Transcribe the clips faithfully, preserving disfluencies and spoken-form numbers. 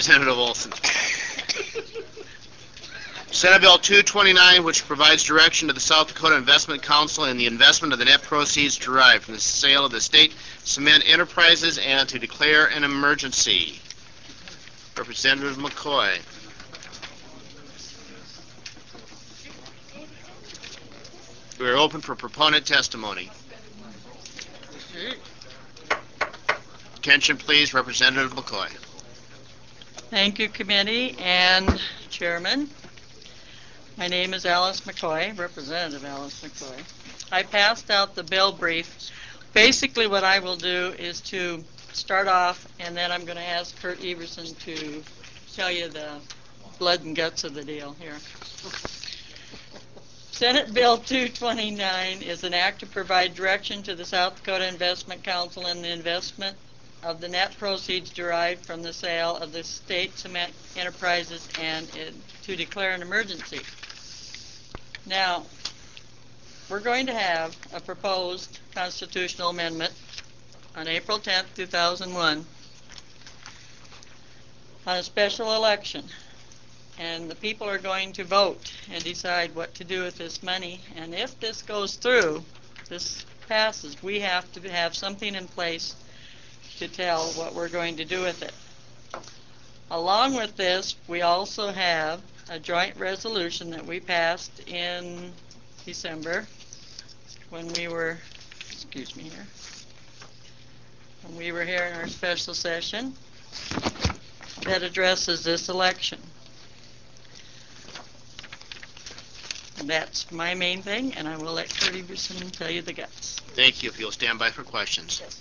Representative Olson. Senate Bill two twenty-nine, which provides direction to the South Dakota Investment Council in the investment of the net proceeds derived from the sale of the state cement enterprises and to declare an emergency. Representative McCoy. We are open for proponent testimony. Attention, please, Representative McCoy. Thank you, committee and chairman. My name is Alice McCoy, Representative Alice McCoy. I passed out the bill brief. Basically what I will do is to start off, and then I'm going to ask Kurt Everson to tell you the blood and guts of the deal here. Senate Bill two twenty-nine is an act to provide direction to the South Dakota Investment Council in the investment of the net proceeds derived from the sale of the state cement enterprises and it, to declare an emergency. Now, we're going to have a proposed constitutional amendment on April tenth, two thousand one on a special election. And the people are going to vote and decide what to do with this money. And if this goes through, this passes, we have to have something in place to tell what we're going to do with it. Along with this, we also have a joint resolution that we passed in December when we were, excuse me here, when we were here in our special session that addresses this election. That's my main thing, and I will let Kurt Everson tell you the guts. Thank you. If you'll stand by for questions. Yes.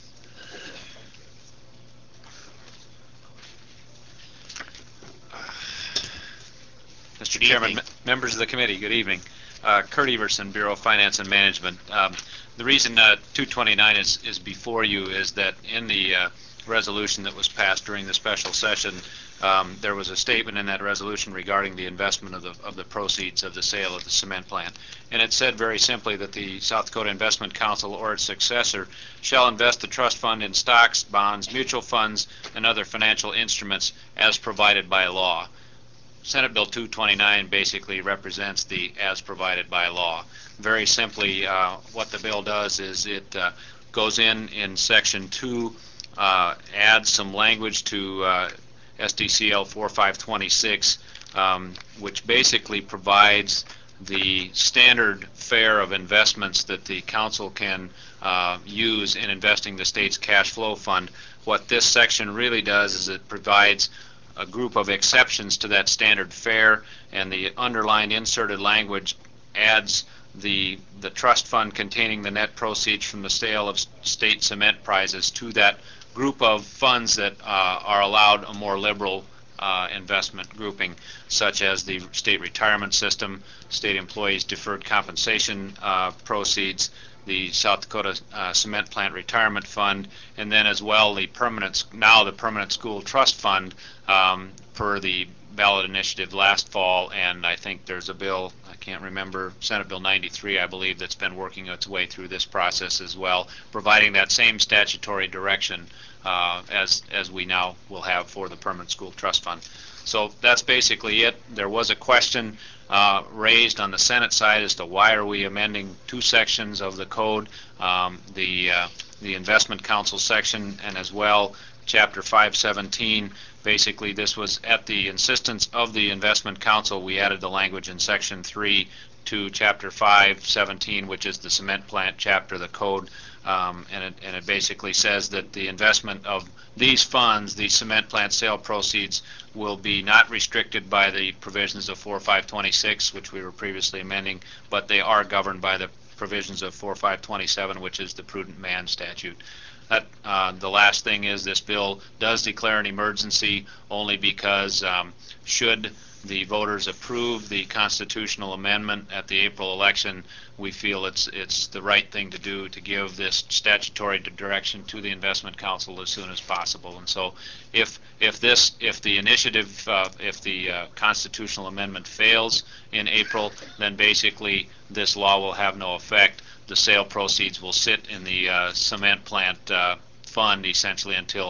Mister Good Chairman, evening. members of the committee, good evening. Uh, Kurt Everson, Bureau of Finance and Management. Um, the reason uh, two twenty-nine is, is before you is that in the uh, resolution that was passed during the special session, um, there was a statement in that resolution regarding the investment of the, of the proceeds of the sale of the cement plant. And it said very simply that the South Dakota Investment Council or its successor shall invest the trust fund in stocks, bonds, mutual funds, and other financial instruments as provided by law. Senate Bill two twenty-nine basically represents the as provided by law. Very simply, uh, what the bill does is it uh, goes in in section two, uh, adds some language to uh, S D C L forty-five twenty-six, um, which basically provides the standard fare of investments that the council can uh, use in investing the state's cash flow fund. What this section really does is it provides a group of exceptions to that standard fare, and the underlined inserted language adds the the trust fund containing the net proceeds from the sale of state cement prizes to that group of funds that uh, are allowed a more liberal uh, investment grouping, such as the state retirement system, state employees deferred compensation uh, proceeds, the South Dakota uh, Cement Plant Retirement Fund, and then as well the permanent, now the Permanent School Trust Fund, um, per the ballot initiative last fall, and I think there's a bill, I can't remember, Senate Bill ninety-three, I believe, that's been working its way through this process as well, providing that same statutory direction uh, as, as we now will have for the Permanent School Trust Fund. So that's basically it. There was a question uh, raised on the Senate side as to why are we amending two sections of the code, um, the, uh, the Investment Council section and as well Chapter five seventeen. Basically, this was at the insistence of the Investment Council. We added the language in Section three to Chapter five seventeen, which is the cement plant chapter of the code, um, and, it, and it basically says that the investment of these funds, the cement plant sale proceeds, will be not restricted by the provisions of forty-five twenty-six, which we were previously amending, but they are governed by the provisions of forty-five twenty-seven, which is the prudent man statute. That, uh, the last thing is this bill does declare an emergency only because um, should the voters approve the constitutional amendment at the April election, we feel it's it's the right thing to do to give this statutory direction to the Investment Council as soon as possible. And so, if if this if the initiative uh, if the uh, constitutional amendment fails in April, then basically this law will have no effect. The sale proceeds will sit in the uh, cement plant uh, fund essentially until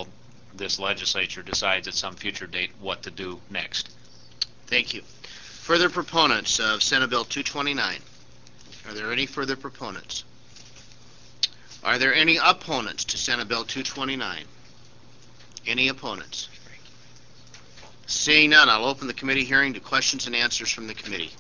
this legislature decides at some future date what to do next. Thank you. Further proponents of Senate Bill two twenty-nine? Are there any further proponents? Are there any opponents to Senate Bill two twenty-nine? Any opponents? Seeing none, I'll open the committee hearing to questions and answers from the committee.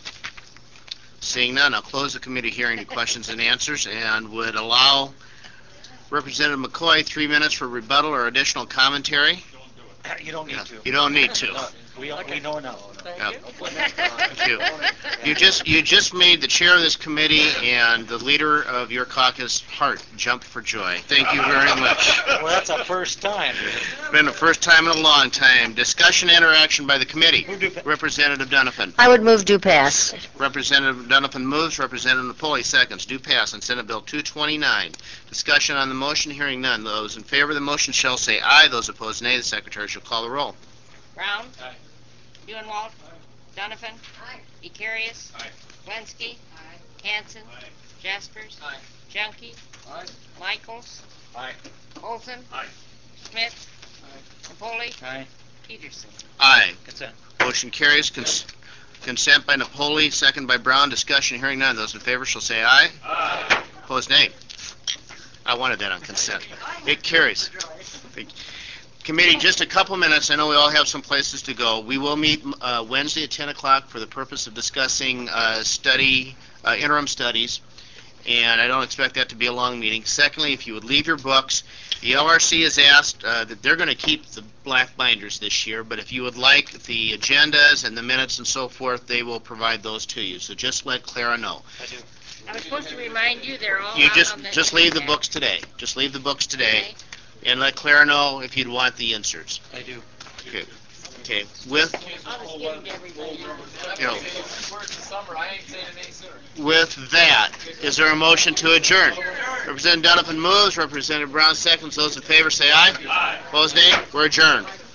Seeing none, I'll close the committee hearing to questions and answers and would allow Representative McCoy three minutes for rebuttal or additional commentary. You don't need Yeah, to. You don't need to. No, we, we know enough. Thank Yeah. you. Thank you. You just you just made the chair of this committee and the leader of your caucus heart jump for joy. Thank you very much. Well, that's a first time. Been the first time in a long time. Discussion interaction by the committee. Who do- Representative Donovan. I would move do pass. Representative Donovan moves. Representative Napoli seconds. Do pass on Senate Bill two twenty-nine. Discussion on the motion. Hearing none. Those in favor of the motion shall say aye. Those opposed, nay. The secretary shall call the roll. Brown. Buenwald. Donovan. Vicarious. Walensky. Hanson. Jaspers. Junkie. Michaels. Aye. Olson. Aye. Schmidt. Napoli. Aye. Peterson. Aye. Consent. Motion carries. Cons- consent by Napoli, second by Brown. Discussion. Hearing none. Those in favor shall say aye. Aye. Opposed, nay. I wanted that on consent. It carries. Thank you. Committee, just a couple minutes. I know we all have some places to go. We will meet uh, Wednesday at ten o'clock for the purpose of discussing uh, study, uh, interim studies, and I don't expect that to be a long meeting. Secondly, if you would leave your books, the L R C has asked uh, that they're going to keep the black binders this year, but if you would like the agendas and the minutes and so forth, they will provide those to you. So just let Clara know. I do. I was supposed to remind you they're all You out just on the just leave the internet. books today. Just leave the books today, Okay. and let Clara know if you'd want the inserts. I do. Okay. Okay. With I was giving to everybody. you know, with that, is there a motion to adjourn? Representative Donovan moves. Representative Brown seconds. Those in favor say aye. Aye. Opposed, nay. We're adjourned.